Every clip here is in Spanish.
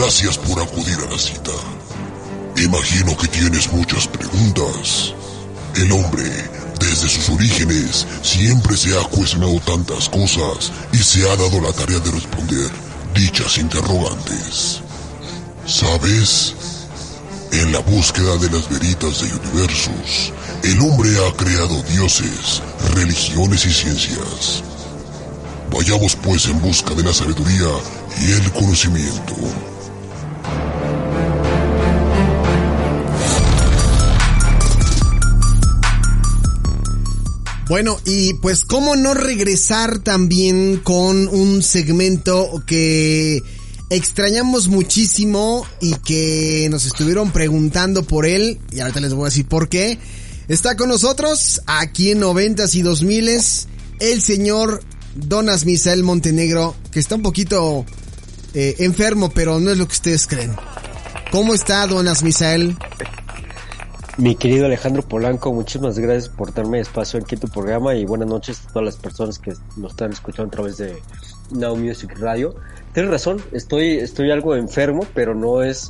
Gracias por acudir a la cita. Imagino que tienes muchas preguntas. El hombre, desde sus orígenes, siempre se ha cuestionado tantas cosas y se ha dado la tarea de responder dichas interrogantes. ¿Sabes? En la búsqueda de las veritas de universos, el hombre ha creado dioses, religiones y ciencias. Vayamos pues en busca de la sabiduría y el conocimiento. Bueno, y pues cómo no regresar también con un segmento que extrañamos muchísimo y que nos estuvieron preguntando por él, y ahorita les voy a decir por qué. Está con nosotros, aquí en 90s y 2000s, el señor Don Asmisael Montenegro, que está un poquito enfermo, pero no es lo que ustedes creen. ¿Cómo está, Don Asmisael? Mi querido Alejandro Polanco, muchísimas gracias por darme espacio aquí en tu programa y buenas noches a todas las personas que nos están escuchando a través de Now Music Radio. Tienes razón, estoy algo enfermo, pero no es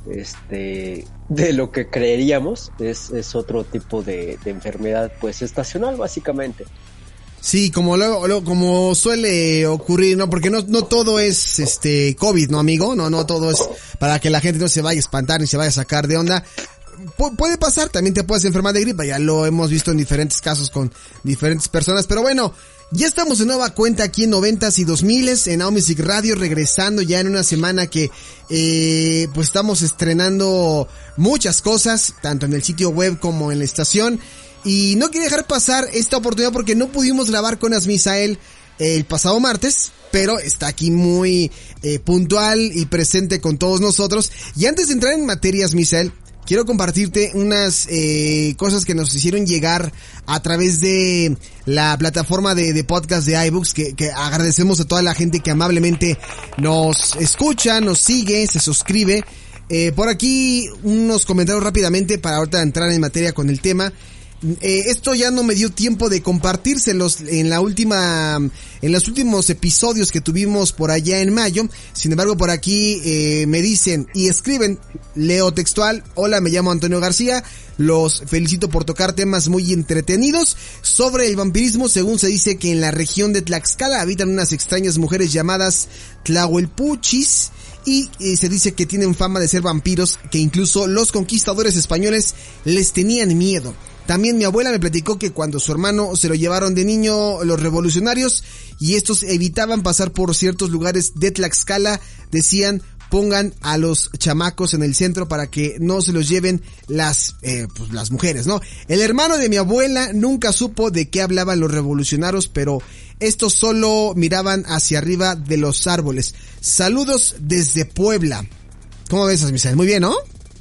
de lo que creeríamos, es otro tipo de enfermedad, pues estacional básicamente. Sí, como como suele ocurrir, ¿no? Porque no todo es COVID, ¿no, amigo? No todo es para que la gente no se vaya a espantar ni se vaya a sacar de onda. Puede pasar, también te puedes enfermar de gripa, ya lo hemos visto en diferentes casos con diferentes personas, pero bueno, ya estamos de nueva cuenta aquí en 90s y 2000s en Now Music Radio, regresando ya en una semana que pues estamos estrenando muchas cosas, tanto en el sitio web como en la estación, y no quería dejar pasar esta oportunidad porque no pudimos grabar con Asmisael el pasado martes, pero está aquí muy puntual y presente con todos nosotros. Y antes de entrar en materia, Asmisael, quiero compartirte unas cosas que nos hicieron llegar a través de la plataforma de podcast de iBooks, que agradecemos a toda la gente que amablemente nos escucha, nos sigue, se suscribe. Por aquí unos comentarios rápidamente para ahorita entrar en materia con el tema. Esto ya no me dio tiempo de compartírselos en los últimos episodios que tuvimos por allá en mayo. Sin embargo, por aquí me dicen y escriben, leo textual: hola, me llamo Antonio García, los felicito por tocar temas muy entretenidos sobre el vampirismo. Según se dice que en la región de Tlaxcala habitan unas extrañas mujeres llamadas Tlahuelpuchis, y se dice que tienen fama de ser vampiros, que incluso los conquistadores españoles les tenían miedo. También mi abuela me platicó que cuando su hermano se lo llevaron de niño los revolucionarios y estos evitaban pasar por ciertos lugares de Tlaxcala, decían: pongan a los chamacos en el centro para que no se los lleven las mujeres, ¿no? El hermano de mi abuela nunca supo de qué hablaban los revolucionarios, pero estos solo miraban hacia arriba de los árboles. Saludos desde Puebla. ¿Cómo ves, Asmisael? Muy bien, ¿no?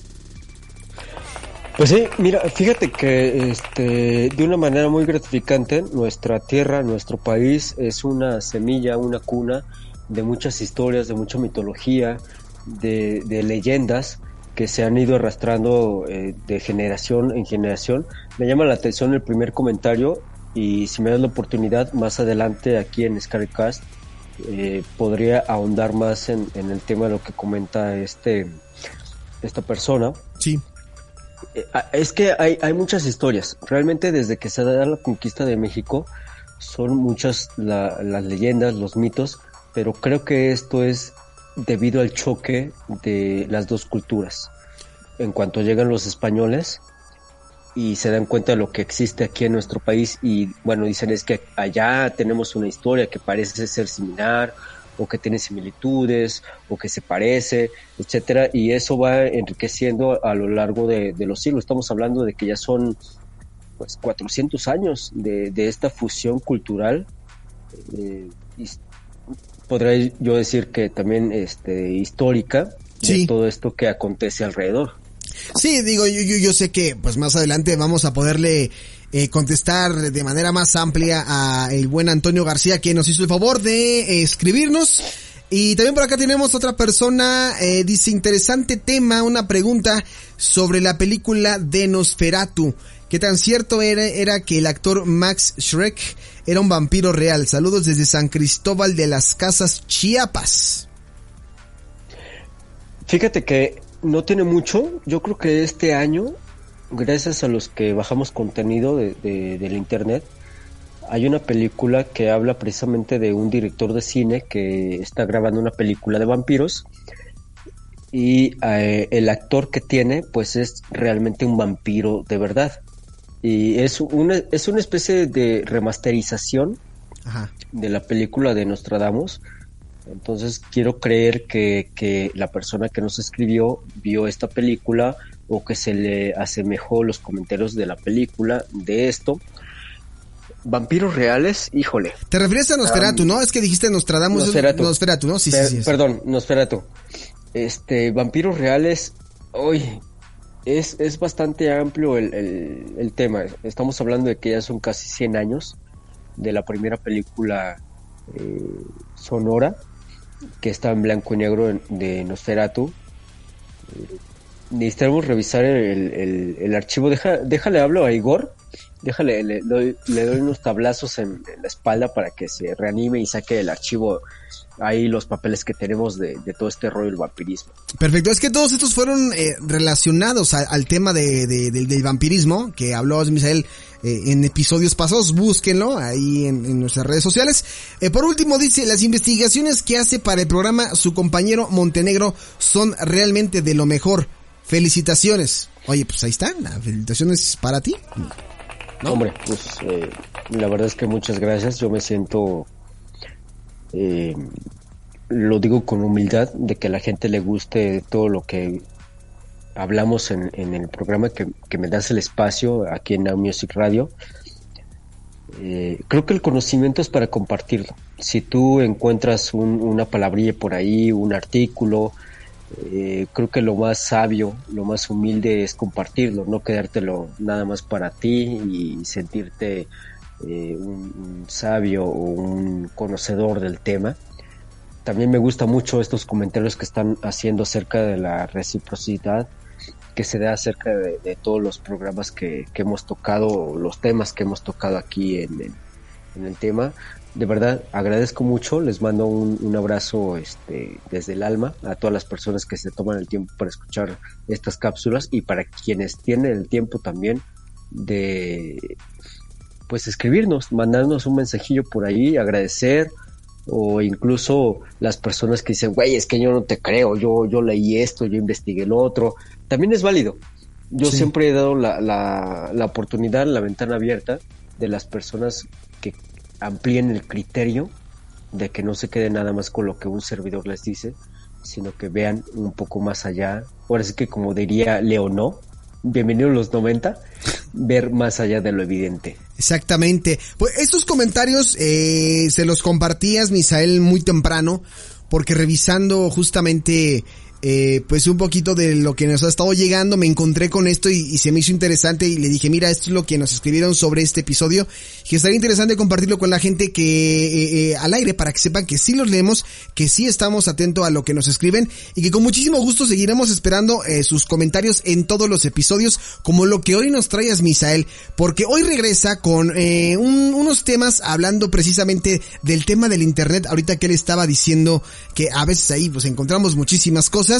Pues sí, mira, fíjate que de una manera muy gratificante, nuestra tierra, nuestro país es una semilla, una cuna de muchas historias, de mucha mitología, de leyendas que se han ido arrastrando de generación en generación. Me llama la atención el primer comentario, y si me das la oportunidad más adelante aquí en Scarycast podría ahondar más en el tema de lo que comenta esta persona. Sí. Es que hay muchas historias. Realmente desde que se da la conquista de México son muchas las leyendas, los mitos, pero creo que esto es debido al choque de las dos culturas. En cuanto llegan los españoles y se dan cuenta de lo que existe aquí en nuestro país, y bueno, dicen es que allá tenemos una historia que parece ser similar, o que tiene similitudes, o que se parece, etcétera, y eso va enriqueciendo a lo largo de los siglos. Estamos hablando de que ya son pues 400 años de esta fusión cultural, y podría yo decir que también histórica, sí, de todo esto que acontece alrededor. Sí, digo, yo sé que pues más adelante vamos a poderle contestar de manera más amplia a el buen Antonio García, que nos hizo el favor de escribirnos. Y también por acá tenemos otra persona, dice: interesante tema, una pregunta sobre la película de Nosferatu. ¿Qué tan cierto era que el actor Max Schreck era un vampiro real? Saludos desde San Cristóbal de las Casas, Chiapas. Fíjate que no tiene mucho, yo creo que este año, gracias a los que bajamos contenido del internet, hay una película que habla precisamente de un director de cine que está grabando una película de vampiros y el actor que tiene pues es realmente un vampiro de verdad y es una especie de remasterización Ajá. de la película de Nostradamus. Entonces quiero creer que la persona que nos escribió vio esta película o que se le asemejó los comentarios de la película de esto. Vampiros reales, híjole. Te refieres a Nosferatu, ¿no? Es que dijiste Nostradamus. Nosferatu, ¿no? Sí. Perdón, Nosferatu. Vampiros reales, hoy es bastante amplio el tema. Estamos hablando de que ya son casi 100 años de la primera película sonora que está en blanco y negro de Nosferatu. Necesitamos revisar el archivo. Déjale hablo a Igor. Le doy unos tablazos en la espalda para que se reanime y saque el archivo ahí los papeles que tenemos de todo este rollo del vampirismo. Perfecto, es que todos estos fueron relacionados al tema del vampirismo que habló Misael en episodios pasados. Búsquenlo ahí en nuestras redes sociales. Por último dice, las investigaciones que hace para el programa su compañero Montenegro son realmente de lo mejor. Felicitaciones. Oye, pues ahí está, la felicitación es para ti, ¿no? Hombre, pues la verdad es que muchas gracias. Yo me siento, lo digo con humildad, de que a la gente le guste todo lo que hablamos en el programa, que me das el espacio aquí en Now Music Radio. Creo que el conocimiento es para compartirlo. Si tú encuentras una palabrilla por ahí, un artículo, creo que lo más sabio, lo más humilde es compartirlo, no quedártelo nada más para ti y sentirte un sabio o un conocedor del tema. También me gusta mucho estos comentarios que están haciendo acerca de la reciprocidad que se da acerca de todos los programas que hemos tocado, los temas que hemos tocado aquí en el tema. De verdad, agradezco mucho, les mando un abrazo desde el alma a todas las personas que se toman el tiempo para escuchar estas cápsulas y para quienes tienen el tiempo también de pues escribirnos, mandarnos un mensajillo por ahí, agradecer, o incluso las personas que dicen, güey, es que yo no te creo, yo leí esto, yo investigué lo otro, también es válido. Yo siempre he dado la oportunidad, la ventana abierta de las personas que amplíen el criterio, de que no se quede nada más con lo que un servidor les dice, sino que vean un poco más allá. Ahora sí que, como diría Leonó, bienvenidos los 90, ver más allá de lo evidente. Exactamente. Pues estos comentarios se los compartías, Misael, muy temprano, porque revisando justamente pues un poquito de lo que nos ha estado llegando, me encontré con esto y se me hizo interesante y le dije, mira, esto es lo que nos escribieron sobre este episodio, que estaría interesante compartirlo con la gente que al aire, para que sepan que sí los leemos, que sí estamos atentos a lo que nos escriben y que con muchísimo gusto seguiremos esperando sus comentarios en todos los episodios, como lo que hoy nos traes, Misael, porque hoy regresa con unos temas hablando precisamente del tema del internet. Ahorita que él estaba diciendo que a veces ahí pues encontramos muchísimas cosas.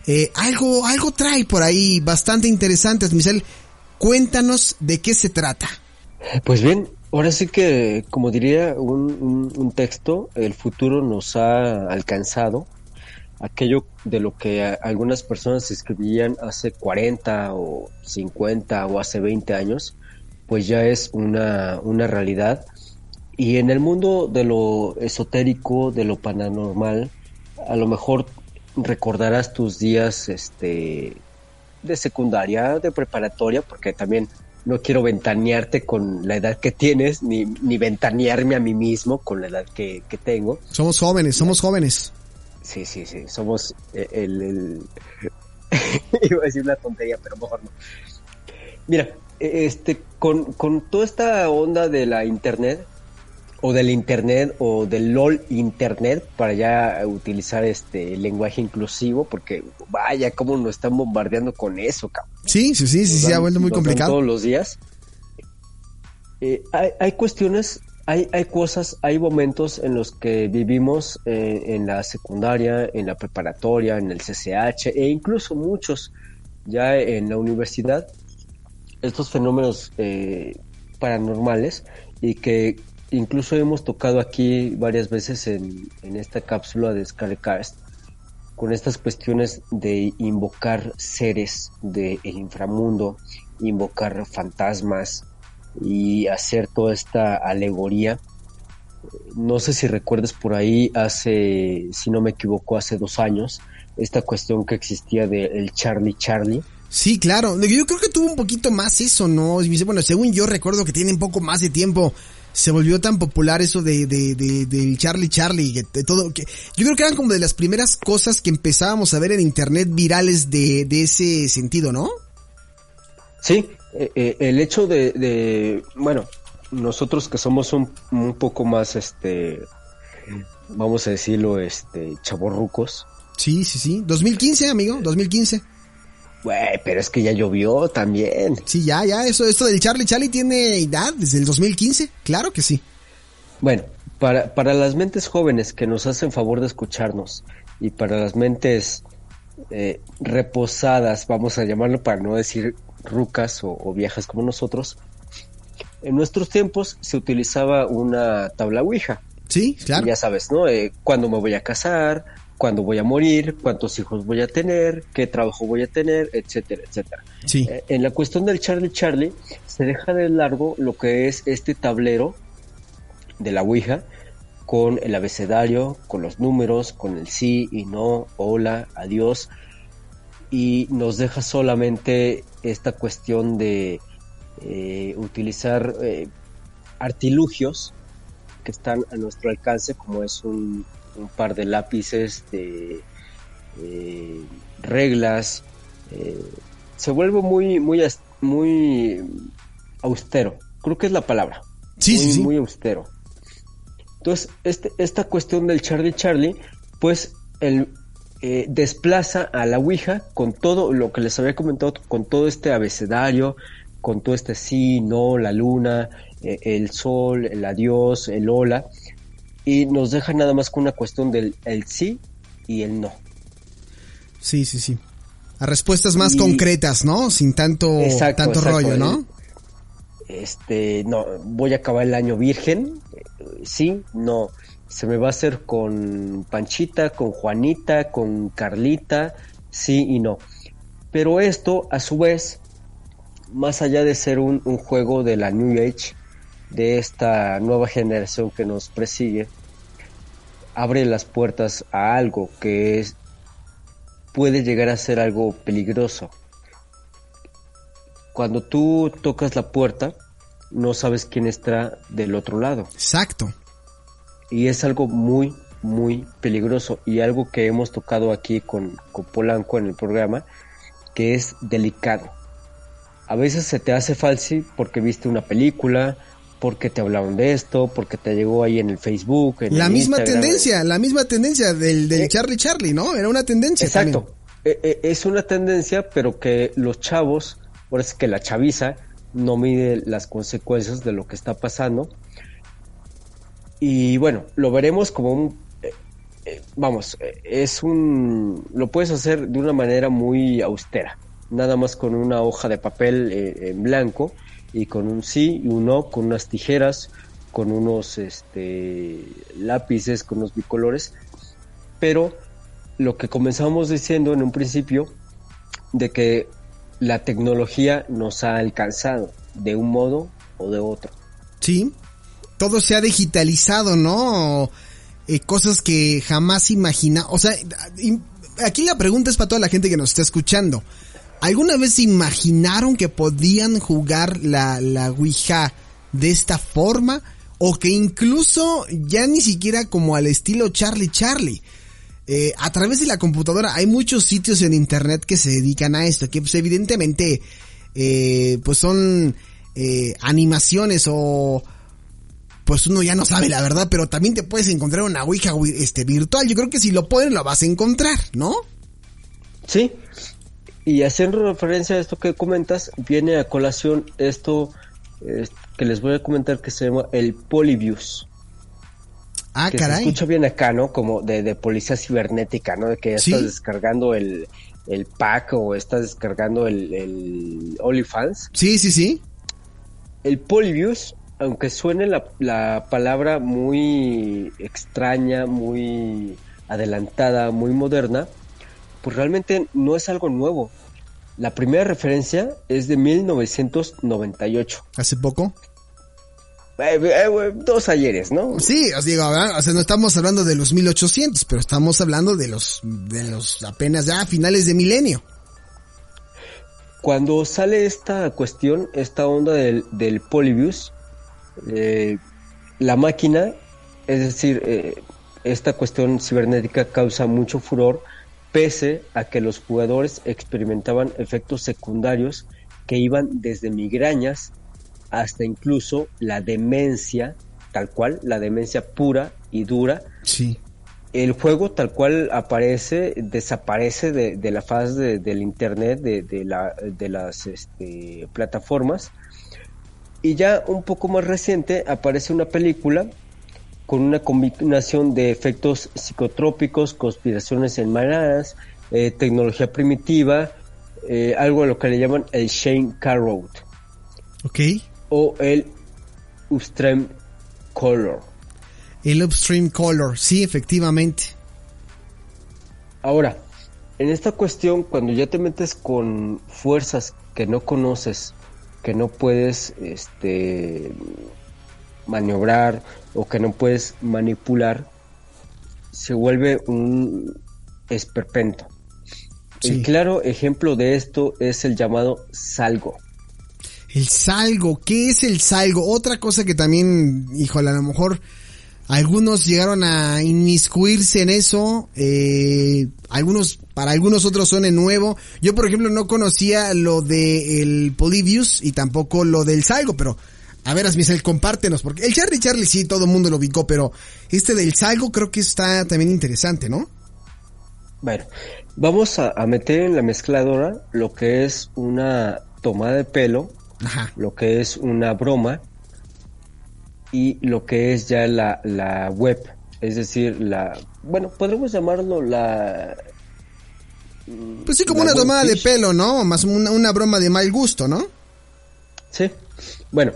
Algo trae por ahí bastante interesantes, Misael. Cuéntanos de qué se trata. Pues bien, ahora sí que, como diría un texto, el futuro nos ha alcanzado. Aquello de lo que algunas personas escribían hace 40 o 50 o hace 20 años, pues ya es una realidad. Y en el mundo de lo esotérico, de lo paranormal, a lo mejor recordarás tus días de secundaria, de preparatoria, porque también no quiero ventanearte con la edad que tienes, ni ventanearme a mí mismo con la edad que tengo. Somos jóvenes. Sí, somos iba a decir una tontería, pero mejor no. Mira, con toda esta onda de la internet, o del internet, o del LOL internet, para ya utilizar el lenguaje inclusivo, porque vaya cómo nos están bombardeando con eso, cabrón. Sí, se ha vuelto muy complicado todos los días. Hay cuestiones hay cosas, hay momentos en los que vivimos en la secundaria, en la preparatoria, en el CCH e incluso muchos ya en la universidad, estos fenómenos paranormales y que incluso hemos tocado aquí varias veces en esta cápsula de Scarecast, con estas cuestiones de invocar seres del inframundo, invocar fantasmas y hacer toda esta alegoría. No sé si recuerdas por ahí si no me equivoco, hace 2 años, esta cuestión que existía del Charlie. Sí, claro. Yo creo que tuvo un poquito más eso, ¿no? Bueno, según yo recuerdo que tiene un poco más de tiempo. Se volvió tan popular eso del Charlie, de todo, que yo creo que eran como de las primeras cosas que empezábamos a ver en internet virales de ese sentido, ¿no? Sí, el hecho bueno, nosotros que somos un poco más, vamos a decirlo, chavorrucos. Sí. 2015, amigo, 2015. Güey, pero es que ya llovió también. Sí, ya, esto del Charlie tiene edad desde el 2015, claro que sí. Bueno, para las mentes jóvenes que nos hacen favor de escucharnos y para las mentes reposadas, vamos a llamarlo para no decir rucas o viejas como nosotros, en nuestros tiempos se utilizaba una tabla ouija. Sí, claro. Ya sabes, ¿no? Cuándo me voy a casar, cuándo voy a morir, cuántos hijos voy a tener, qué trabajo voy a tener, etcétera, etcétera. Sí. En la cuestión del Charlie, se deja de largo lo que es este tablero de la ouija, con el abecedario, con los números, con el sí y no, hola, adiós, y nos deja solamente esta cuestión de utilizar artilugios que están a nuestro alcance, como es un par de lápices, de reglas. Se vuelve muy austero, creo que es la palabra. Sí. Muy austero. Entonces, esta cuestión del Charlie, pues desplaza a la ouija con todo lo que les había comentado, con todo este abecedario, con todo este sí, no, la luna, el sol, el adiós, el hola, y nos deja nada más con una cuestión del el sí y el no. Sí. A respuestas más concretas, ¿no? Sin tanto rollo, ¿no? No, voy a acabar el año virgen, sí, no, se me va a hacer con Panchita, con Juanita, con Carlita, sí y no. Pero esto, a su vez, más allá de ser un juego de la New Age, de esta nueva generación que nos persigue, abre las puertas a algo que puede llegar a ser algo peligroso. Cuando tú tocas la puerta, no sabes quién está del otro lado. Exacto. Y es algo muy, muy peligroso, y algo que hemos tocado aquí con Polanco en el programa, que es delicado. A veces se te hace fácil porque viste una película, porque te hablaron de esto, porque te llegó ahí en el Facebook, en la el misma Instagram. la misma tendencia del Charlie, ¿no? Era una tendencia. Exacto. Es una tendencia, pero que los chavos, ahora es que la chaviza no mide las consecuencias de lo que está pasando. Y bueno, lo veremos como lo puedes hacer de una manera muy austera, nada más con una hoja de papel en blanco, y con un sí y un no, con unas tijeras, con unos lápices, con unos bicolores. Pero lo que comenzamos diciendo en un principio, de que la tecnología nos ha alcanzado de un modo o de otro. Sí, todo se ha digitalizado, ¿no? Cosas que jamás imagina. O sea, aquí la pregunta es para toda la gente que nos está escuchando. ¿Alguna vez se imaginaron que podían jugar la Ouija de esta forma? O que incluso ya ni siquiera como al estilo Charlie. A través de la computadora hay muchos sitios en internet que se dedican a esto, que pues evidentemente pues son animaciones, o pues uno ya no sabe la verdad, pero también te puedes encontrar una Ouija virtual. Yo creo que si lo ponen lo vas a encontrar, ¿no? Sí. Y haciendo referencia a esto que comentas, viene a colación esto que les voy a comentar que se llama el Polybius. Ah, que caray. se escucha bien acá, ¿no? Como de policía cibernética, ¿no? De que ya ¿Sí? estás descargando el pack o estás descargando el OnlyFans. Sí, sí, sí. El Polybius, aunque suene la palabra muy extraña, muy adelantada, muy moderna, pues realmente no es algo nuevo. La primera referencia es de 1998. Hace poco. 2 ayeres, ¿no? Sí, os digo, ¿verdad? O sea, no estamos hablando de los 1800, pero estamos hablando de los apenas ya finales de milenio. Cuando sale esta cuestión, esta onda del Polybius, la máquina, es decir, esta cuestión cibernética causa mucho furor, pese a que los jugadores experimentaban efectos secundarios que iban desde migrañas hasta incluso la demencia, tal cual, la demencia pura y dura. Sí. El juego tal cual desaparece de la faz del internet, de las plataformas. Y ya un poco más reciente aparece una película con una combinación de efectos psicotrópicos, conspiraciones enmaradas, tecnología primitiva, algo a lo que le llaman el Shane Carroll. Ok. O el Upstream Color. El Upstream Color, sí, efectivamente. Ahora, en esta cuestión, cuando ya te metes con fuerzas que no conoces, que no puedes maniobrar o que no puedes manipular, se vuelve un esperpento. Sí. El claro ejemplo de esto es el llamado Salgo. El Salgo, ¿qué es el Salgo? Otra cosa que también, híjole, a lo mejor algunos llegaron a inmiscuirse en eso, para algunos otros suena nuevo. Yo, por ejemplo, no conocía lo de el Polybius y tampoco lo del Salgo, pero a ver, Asmicel, compártenos, porque el Charlie sí, todo el mundo lo ubicó, pero este del Salgo creo que está también interesante, ¿no? Bueno, vamos a meter en la mezcladora lo que es una tomada de pelo, Ajá. lo que es una broma y lo que es ya la web, es decir, podremos llamarlo Pues sí, como la una tomada de webfish. pelo, ¿no? Más una broma de mal gusto, ¿no? Sí, bueno,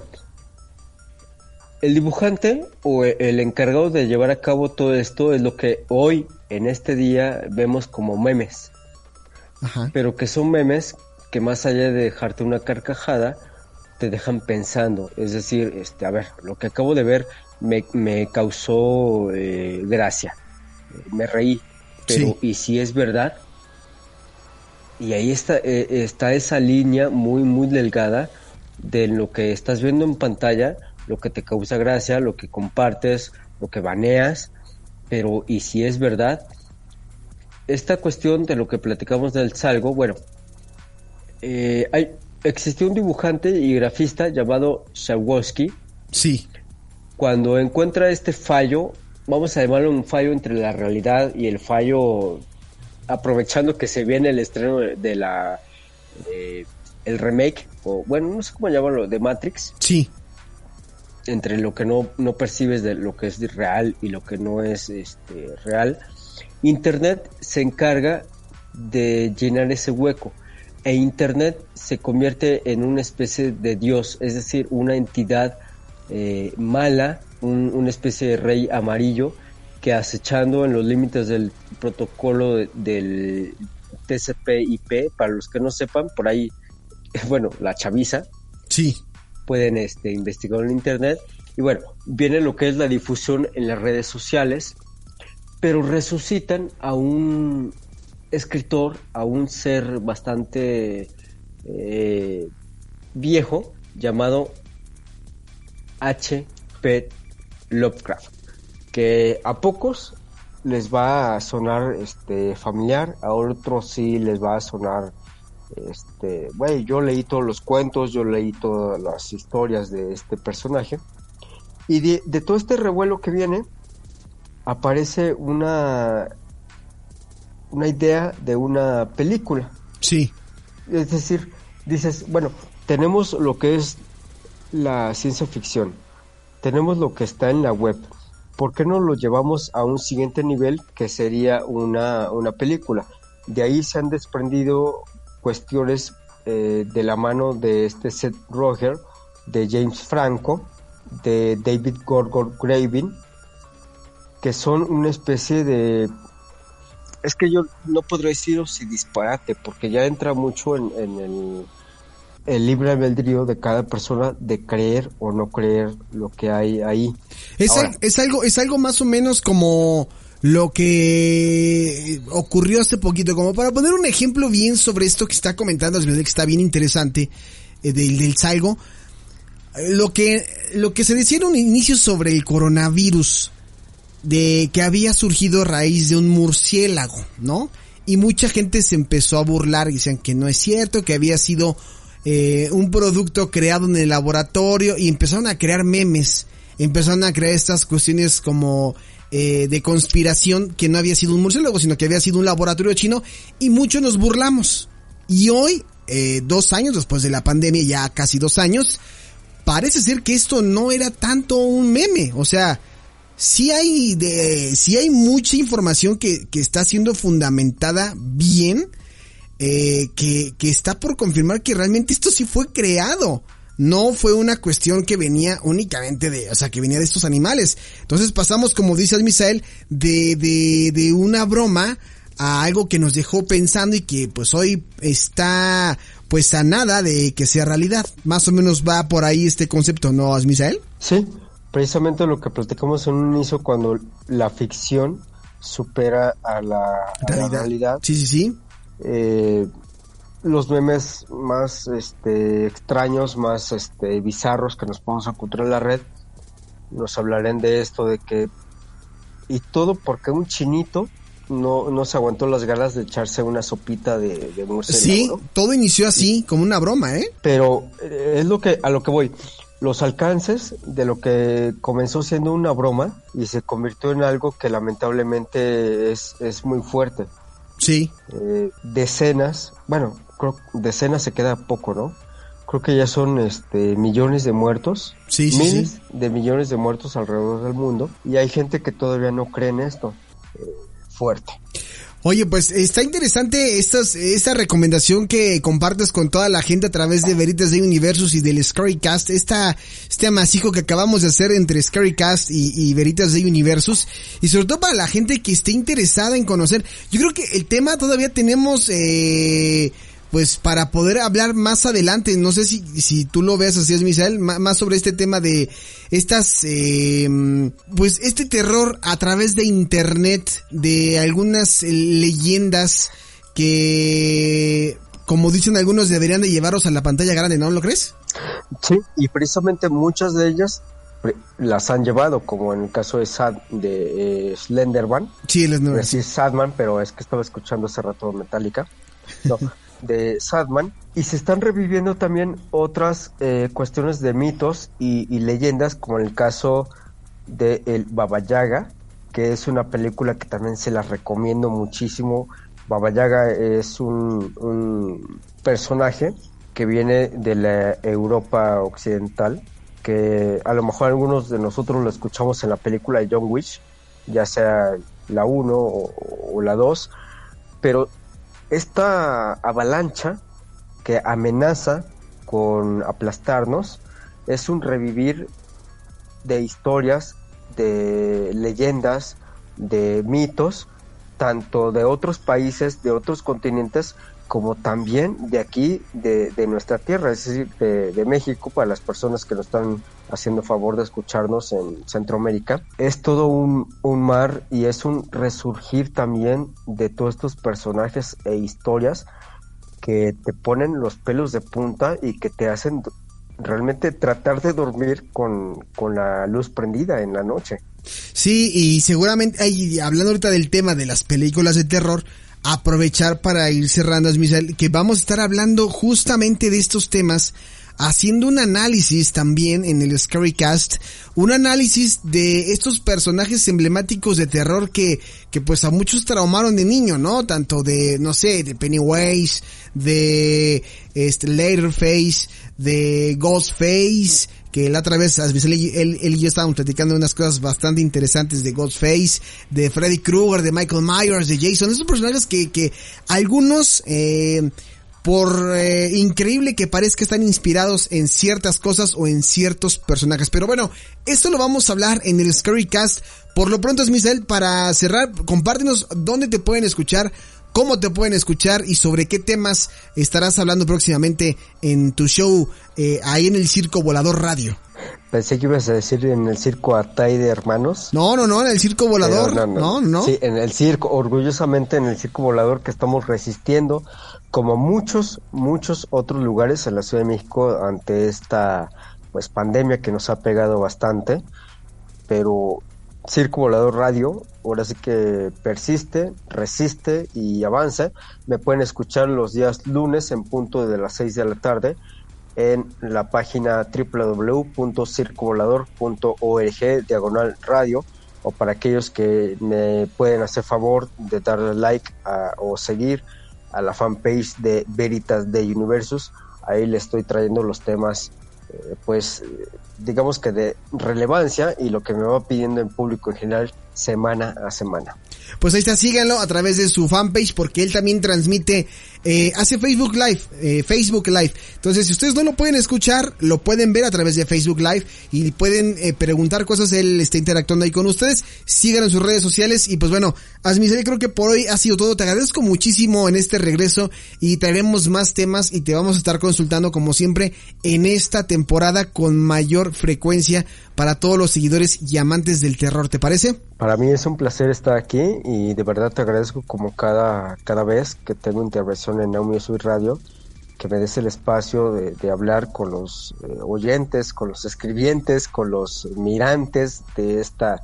el dibujante o el encargado de llevar a cabo todo esto es lo que hoy, en este día, vemos como memes, Ajá. pero que son memes que más allá de dejarte una carcajada, te dejan pensando. Es decir, a ver, lo que acabo de ver me causó gracia, me reí, pero Sí. ¿y si es verdad? Y ahí está esa línea muy, muy delgada de lo que estás viendo en pantalla, lo que te causa gracia, lo que compartes, lo que baneas, pero ¿y si es verdad? Esta cuestión de lo que platicamos del Salgo, bueno, existió un dibujante y grafista llamado Shawowski. Sí. Cuando encuentra este fallo, vamos a llamarlo un fallo entre la realidad y el fallo, aprovechando que se viene el estreno de el remake, o bueno, no sé cómo llamarlo, de Matrix, Sí. entre lo que no percibes de lo que es real y lo que no es real. Internet se encarga de llenar ese hueco, e Internet se convierte en una especie de Dios, es decir, una entidad mala, una especie de rey amarillo que, acechando en los límites del protocolo del TCP/IP, para los que no sepan, por ahí, bueno, la chaviza, Sí. pueden investigar en internet, y bueno, viene lo que es la difusión en las redes sociales, pero resucitan a un escritor, a un ser bastante viejo, llamado H.P. Lovecraft, que a pocos les va a sonar familiar, a otros sí les va a sonar yo leí todos los cuentos, yo leí todas las historias de este personaje, y de todo este revuelo que viene aparece una idea de una película. Sí. Es decir, dices, bueno, tenemos lo que es la ciencia ficción, tenemos lo que está en la web. ¿Por qué no lo llevamos a un siguiente nivel que sería una película? De ahí se han desprendido cuestiones de la mano de Seth Rogen, de James Franco, de David Gordon Green, que son una especie de... Es que yo no podría deciros si disparate, porque ya entra mucho en el libre albedrío de cada persona de creer o no creer lo que hay ahí. Es algo más o menos como lo que ocurrió hace poquito, como para poner un ejemplo bien sobre esto que está comentando, que está bien interesante, del Salgo. Lo que se decía en un inicio sobre el coronavirus, de que había surgido a raíz de un murciélago, ¿no? Y mucha gente se empezó a burlar y decían que no es cierto, que había sido un producto creado en el laboratorio, y empezaron a crear memes, empezaron a crear estas cuestiones como de conspiración, que no había sido un murciélago, sino que había sido un laboratorio chino, y muchos nos burlamos. Y hoy, 2 años después de la pandemia, ya casi 2 años, parece ser que esto no era tanto un meme. O sea, sí hay mucha información que está siendo fundamentada bien, que está por confirmar que realmente esto sí fue creado. No fue una cuestión que venía únicamente que venía de estos animales. Entonces pasamos, como dices, Misael, de una broma a algo que nos dejó pensando, y que pues hoy está pues a nada de que sea realidad. Más o menos va por ahí este concepto, ¿no, Misael? Sí, precisamente lo que platicamos en un inicio, cuando la ficción supera a la realidad. Sí. Los memes más extraños, más bizarros que nos podemos encontrar en la red, nos hablarán de esto, de que, y todo porque un chinito no se aguantó las ganas de echarse una sopita de murciélago. Sí, ¿no? Todo inició así, como una broma, Pero es a lo que voy. Los alcances de lo que comenzó siendo una broma y se convirtió en algo que lamentablemente es muy fuerte. Sí. Decenas se queda poco, ¿no? Creo que ya son millones de muertos, miles de millones de muertos alrededor del mundo, y hay gente que todavía no cree en esto. Fuerte. Oye, pues está interesante esta recomendación que compartes con toda la gente a través de Veritas de Universus y del Scarycast, este amasijo que acabamos de hacer entre Scarycast y Veritas de Universus, y sobre todo para la gente que esté interesada en conocer. Yo creo que el tema todavía tenemos pues para poder hablar más adelante. No sé si tú lo veas así, es Misael, más sobre este tema de estas pues este terror a través de internet, de algunas leyendas que, como dicen algunos, deberían de llevarlos a la pantalla grande, ¿no lo crees? Sí, y precisamente muchas de ellas las han llevado, como en el caso de Slenderman. Sí, es Sadman, pero es que estaba escuchando hace rato Metallica. No. De Sadman, y se están reviviendo también otras cuestiones de mitos y leyendas, como en el caso de el Baba Yaga, que es una película que también se la recomiendo muchísimo. Baba Yaga es un personaje que viene de la Europa occidental, que a lo mejor algunos de nosotros lo escuchamos en la película de John Wick, ya sea la 1 o la 2, pero esta avalancha que amenaza con aplastarnos es un revivir de historias, de leyendas, de mitos, tanto de otros países, de otros continentes, como también de aquí, de nuestra tierra, es decir, de México, para las personas que nos están haciendo favor de escucharnos en Centroamérica. Es todo un mar, y es un resurgir también de todos estos personajes e historias que te ponen los pelos de punta y que te hacen realmente tratar de dormir con la luz prendida en la noche. Sí, y seguramente, hablando ahorita del tema de las películas de terror, aprovechar para ir cerrando, Misael, que vamos a estar hablando justamente de estos temas, haciendo un análisis también en el Scarycast, un análisis de estos personajes emblemáticos de terror que pues a muchos traumaron de niño, ¿no? Tanto de, no sé, de Pennywise, de Leatherface, de Ghostface, que la otra vez él y yo estábamos platicando unas cosas bastante interesantes de Ghostface, de Freddy Krueger, de Michael Myers, de Jason, esos personajes que algunos, por increíble que parezca, están inspirados en ciertas cosas o en ciertos personajes. Pero bueno, esto lo vamos a hablar en el Scary Cast. Por lo pronto, Misael, para cerrar, compártenos dónde te pueden escuchar, cómo te pueden escuchar y sobre qué temas estarás hablando próximamente en tu show ahí en el Circo Volador Radio. Pensé que ibas a decir en el Circo Atay de Hermanos. No, en el Circo Volador. No. Sí, en el circo, orgullosamente en el Circo Volador, que estamos resistiendo, como muchos otros lugares en la Ciudad de México, ante esta pues pandemia que nos ha pegado bastante. Pero Circo Volador Radio, ahora sí que persiste, resiste y avanza. Me pueden escuchar los días lunes en punto de las 6 de la tarde en la página www.circovolador.org/radio, o para aquellos que me pueden hacer favor de darle like o seguir a la fanpage de Veritas de Universus. Ahí le estoy trayendo los temas digamos que de relevancia y lo que me va pidiendo el público en general semana a semana. Pues ahí está, síganlo a través de su fanpage, porque él también transmite, hace Facebook Live. Entonces, si ustedes no lo pueden escuchar, lo pueden ver a través de Facebook Live y pueden preguntar cosas. Él está interactuando ahí con ustedes. Síganlo en sus redes sociales. Y pues bueno, Asmisael, creo que por hoy ha sido todo. Te agradezco muchísimo en este regreso y traeremos más temas y te vamos a estar consultando como siempre en esta temporada con mayor frecuencia para todos los seguidores y amantes del terror. ¿Te parece? Para mí es un placer estar aquí y de verdad te agradezco como cada vez que tengo intervención en Now Music Radio, que me des el espacio de hablar con los oyentes, con los escribientes, con los mirantes de esta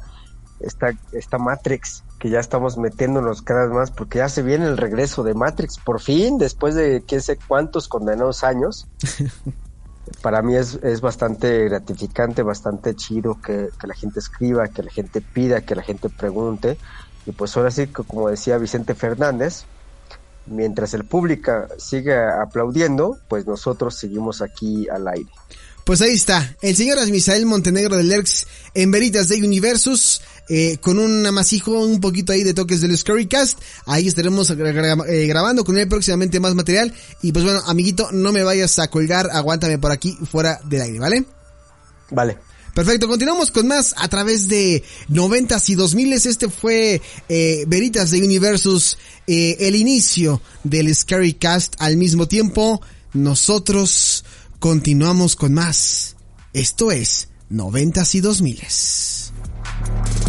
Matrix, que ya estamos metiéndonos cada vez más, porque ya se viene el regreso de Matrix, por fin, después de quién sé cuántos condenados años. Para mí es bastante gratificante, bastante chido que la gente escriba, que la gente pida, que la gente pregunte. Y pues ahora sí, que como decía Vicente Fernández, mientras el público siga aplaudiendo, pues nosotros seguimos aquí al aire. Pues ahí está, el señor Asmisael Montenegro de Lerx en Veritas de Universus, con un amasijo, un poquito ahí de toques del Scarycast. Ahí estaremos grabando con él próximamente más material. Y pues bueno, amiguito, no me vayas a colgar, aguántame por aquí fuera del aire, ¿vale? Vale. Perfecto, continuamos con más a través de 90s y 2000s. Este fue Veritas de Universus, el inicio del Scarycast. Al mismo tiempo, nosotros continuamos con más. Esto es 90s y 2000s.